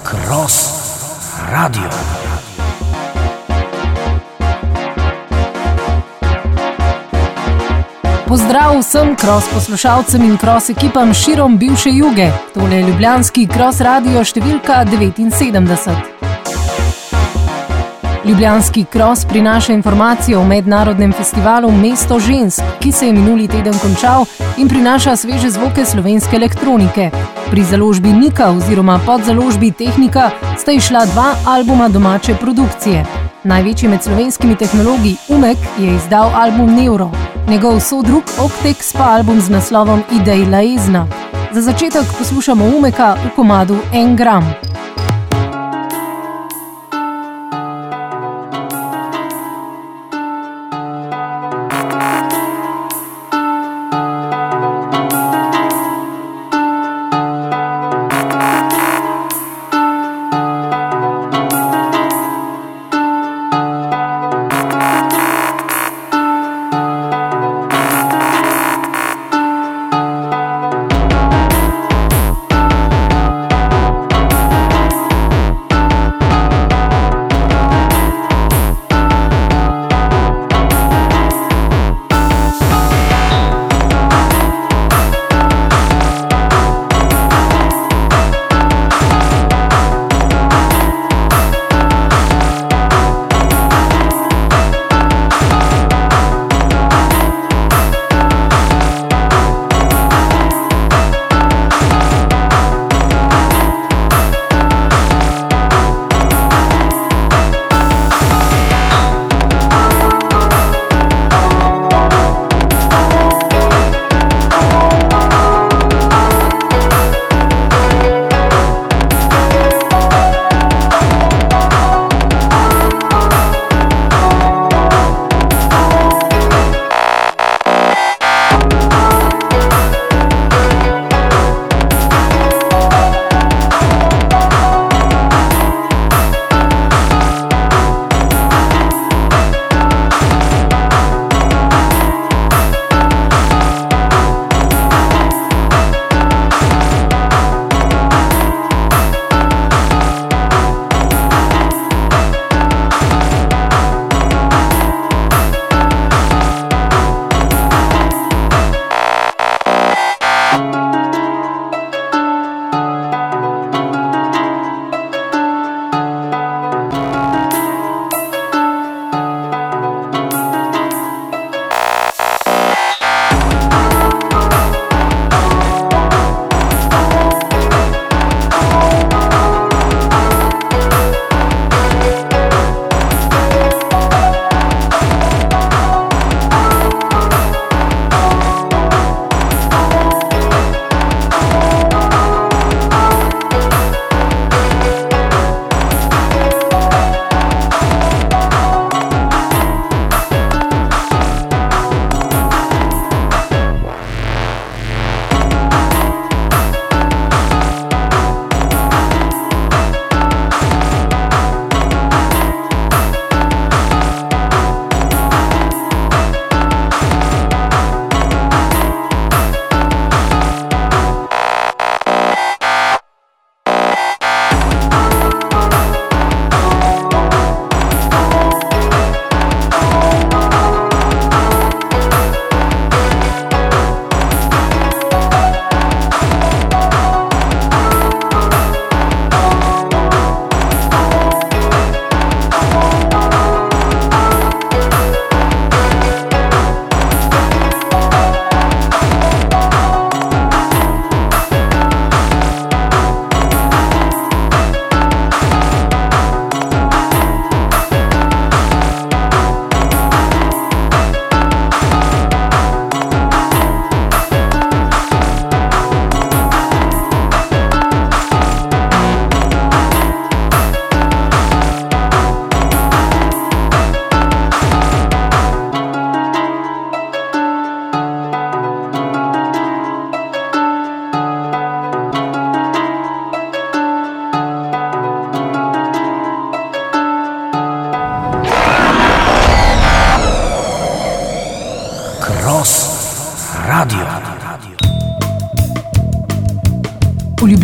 Cross Radio. Pozdrav vsem Cross poslušalcem in Cross ekipam širom bivše Juge. Tole je ljubljanski Cross Radio številka 79. Ljubljanski Cross prinaša informacije o mednarodnem festivalu Mesto žensk, ki se je minuli teden končal in prinaša sveže zvoke slovenske elektronike. Pri založbi Nika oziroma podzaložbi Tehnika sta izšla 2 albuma domače produkcije. Največji med slovenskimi tehnologi Umek je izdal album Neuro. Njegov sodrug Optex pa album z naslovom Idej Laezna. Za začetek poslušamo Umeka v komadu En gram.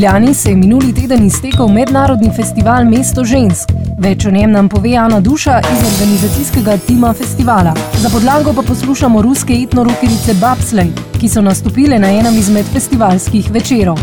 Ljubljani se je minuli teden iztekel mednarodni festival Mesto žensk. Več o njem nam pove Ana Duša iz organizacijskega tima festivala. Za podlago pa poslušamo ruske etno-rokerice Bobslej, ki so nastopile na enem izmed festivalskih večerov.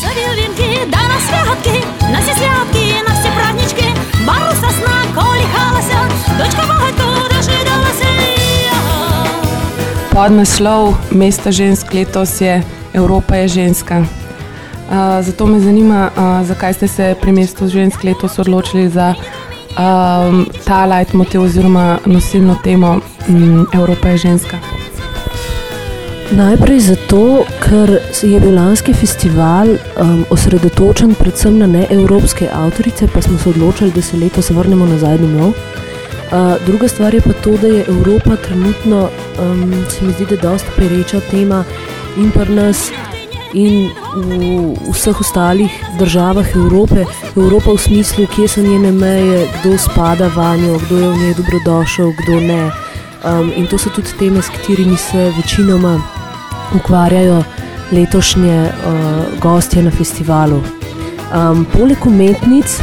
Podnaslov Mesto žensk letos je Evropa je ženska. Zato me zanima, zakaj ste se pri Mestu žensk letos odločili za ta leitmotiv oziroma nosilno temo Evropa je ženska. Najprej zato, ker je bil lanski festival osredotočen predvsem na neevropske avtorice, pa smo se odločili, da se letos vrnemo nazaj domov. Druga stvar je pa to, da je Evropa trenutno, se mi zdi, da je dosti pereča tema in pri nas in v vseh ostalih državah Evrope. Evropa v smislu, kje so njene meje, kdo spada vanjo, kdo je v njej dobrodošel, kdo ne. In to so tudi teme, s katerimi se večinoma ukvarjajo letošnje gostje na festivalu. Poleg umetnic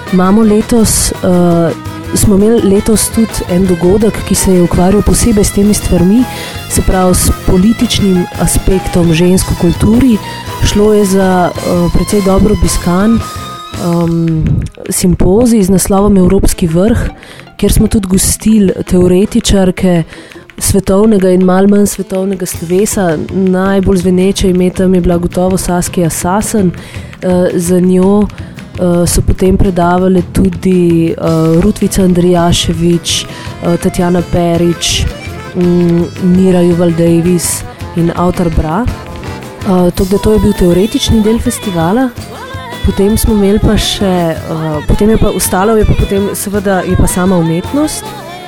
smo imeli letos tudi en dogodek, ki se je ukvarjal posebej s temi stvarmi, se pravi s političnim aspektom žensk v kulturi. Šlo je za precej dobro obiskan simpozij z naslovom Evropski vrh, kjer smo tudi gostili teoretičarke svetovnega in malo manj svetovnega slovesa. Najbolj zveneče ime tam je bila gotovo Saskia Sassen, za njo so potem predavale tudi Rutvica Andrijašević, Tatjana Perić, Mira Juval-Davis in Autor Bra. To je bil teoretični del festivala. Potem smo imeli pa še, potem je pa ostalo, seveda je pa sama umetnost,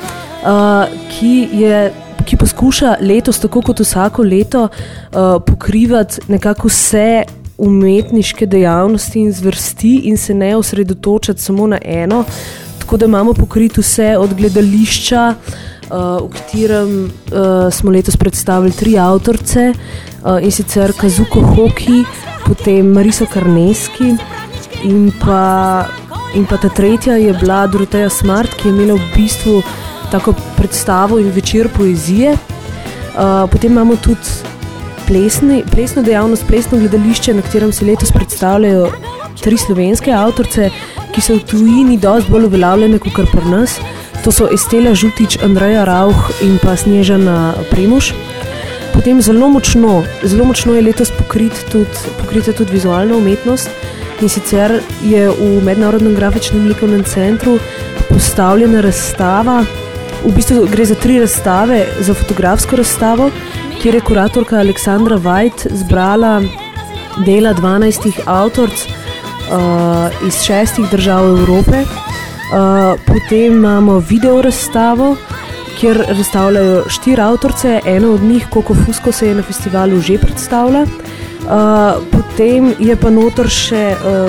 ki poskuša letos, tako kot vsako leto, pokrivati nekako vse umetniške dejavnosti in zvrsti in se ne osredotočati samo na eno, tako da imamo pokriti vse od gledališča, v katerem smo letos predstavili 3 avtorce, in sicer Kazuko Hoki, potem Mariso Karneski in pa ta tretja je bila Doroteja Smart, ki je imela v bistvu tako predstavo in večer poezije. Potem imamo tudi plesno dejavnost, plesno gledališče, na katerem se letos predstavljajo 3 slovenske avtorce, ki so v tujini dosti bolj uveljavljene kot pri nas. To so Estela Žutič, Andreja Rauch in pa Snežana Premuš. Potem zelo močno je letos pokrita tudi vizualna umetnost, in sicer je v Mednarodnem grafičnem likovnem centru postavljena razstava. V bistvu gre za 3 razstave, za fotografsko razstavo, kjer je kuratorka Aleksandra Vajt zbrala dela 12 avtorc iz 6 držav Evrope. Potem imamo video razstavo, kjer razstavljajo 4 avtorce, ena od njih, Koko Fusko, se je na festivalu že predstavila. Potem je pa noter še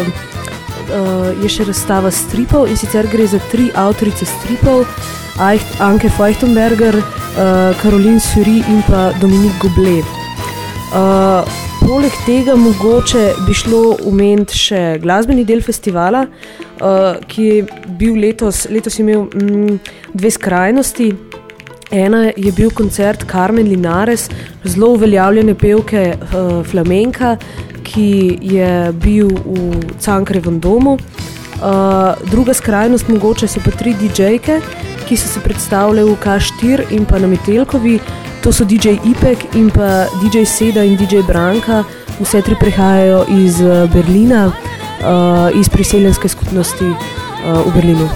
razstava stripov, in sicer gre za 3 avtorice stripov, Anke Feuchtenberger, Caroline Surie in pa Dominique Goblet. Poleg tega mogoče bi šlo omeniti še glasbeni del festivala, ki je bil letos imel 2 skrajnosti. Ena je bil koncert Carmen Linares, zelo uveljavljene pevke flamenka, ki je bil v Cankarjevem domu. Druga skrajnost mogoče so pa 3 DJ-ke, ki so se predstavljali v K4 in pa na Metelkovi. To so DJ Ipek in pa DJ Seda in DJ Branka. Vse 3 prihajajo iz Berlina, iz priseljenske skupnosti v Berlinu.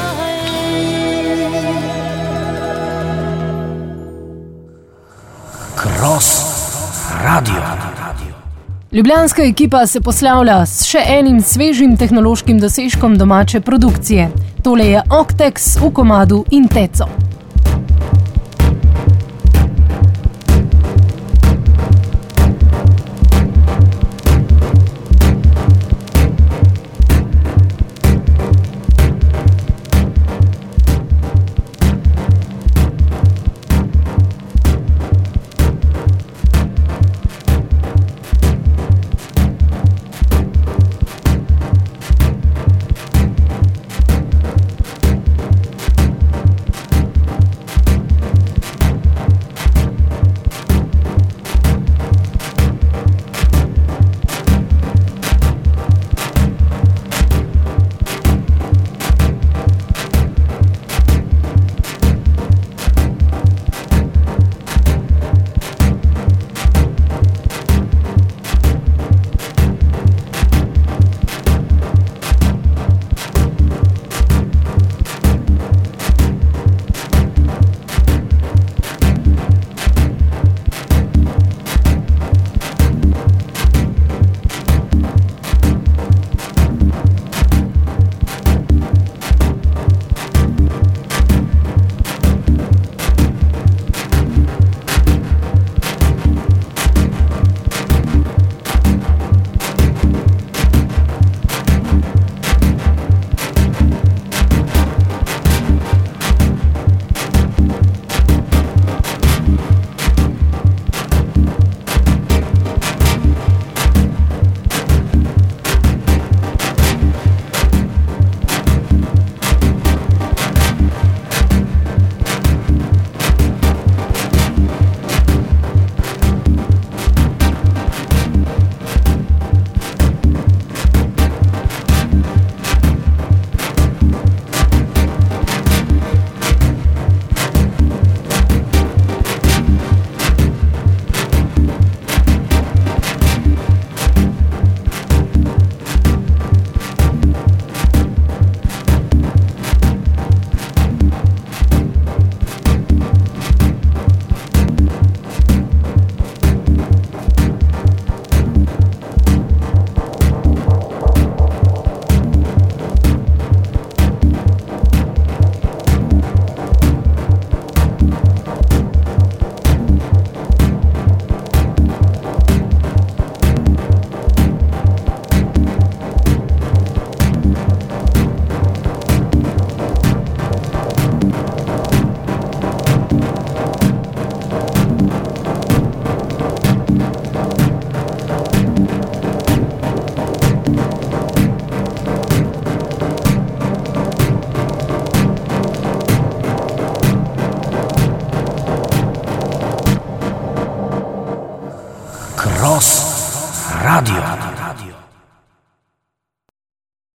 Cross Radio. Ljubljanska ekipa se poslavlja s še enim svežim tehnološkim dosežkom domače produkcije. Tole je Octex v komadu Inteco.